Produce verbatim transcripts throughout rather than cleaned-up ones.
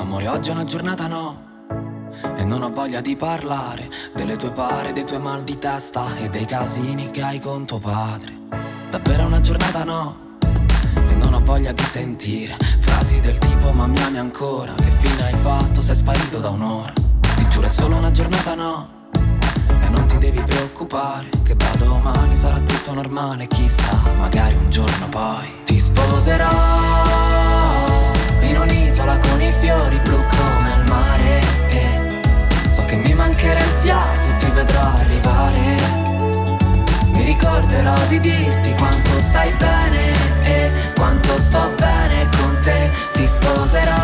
Amore, oggi è una giornata no, e non ho voglia di parlare delle tue pare, dei tuoi mal di testa e dei casini che hai con tuo padre. Davvero è una giornata no, e non ho voglia di sentire frasi del tipo ma mi ami ancora, che fine hai fatto, sei sparito da un'ora. Ti giuro è solo una giornata no, e non ti devi preoccupare che da domani sarà tutto normale. Chissà, magari un giorno poi ti sposerò in un'isola con i fiori blu come il mare, e so che mi mancherà il fiato e ti vedrò arrivare. Mi ricorderò di dirti quanto stai bene e quanto sto bene con te. Ti sposerò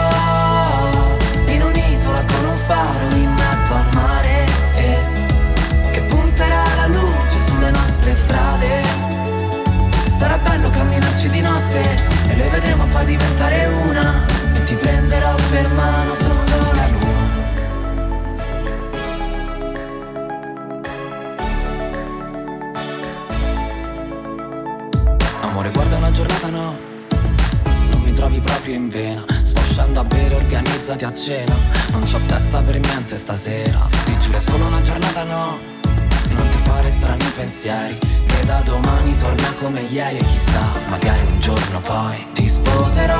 in un'isola con un faro in mezzo al mare, e che punterà la luce sulle nostre strade. Sarà bello camminarci di notte e le vedremo poi diventare una, e ti prenderò per mano sotto la luna. Amore, guarda una giornata no, non mi trovi proprio in vena. Sto uscendo a bere, organizzati a cena. Non c'ho testa per niente stasera. Ti giuro è solo una giornata no, non ti fare strani pensieri, che da domani torna come ieri. E chissà, magari un giorno poi ti sposerò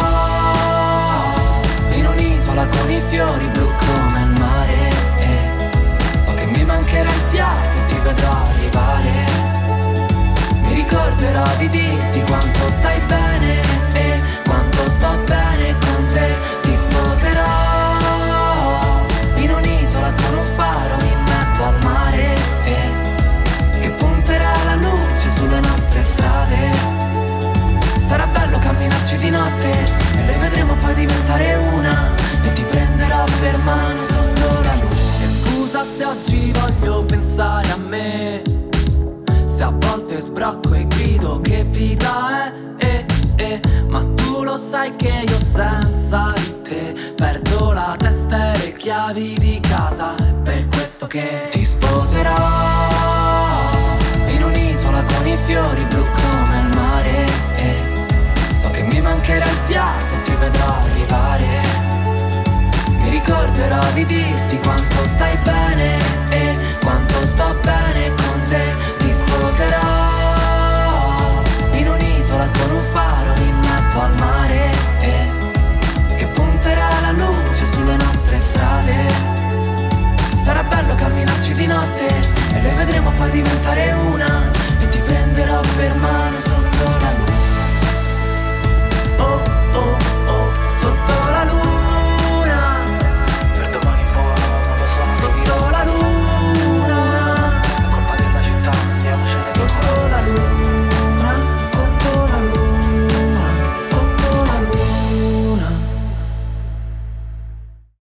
in un'isola con i fiori blu come il mare, e so che mi mancherà il fiato e ti vedrò arrivare. Mi ricorderò di dirti quanto stai bene e quanto sto bene con te. Ti sposerò in un'isola con un faro in mezzo al mare, e che punterà la luce sulle nostre strade. Sarà bello camminarci di notte e le vedremo poi diventare una, e ti prenderò per mano sotto la luna. E scusa se oggi voglio pensare a me, se a volte sbrocco e grido che vita è, eh, eh, ma tu lo sai che io senza di te perdo la testa e le chiavi di casa. È per questo che ti sposerò in un'isola con i fiori blu come il mare, e so che mi mancherà il fiato e ti vedrò arrivare. Mi ricorderò di dirti quanto stai bene e quanto sto bene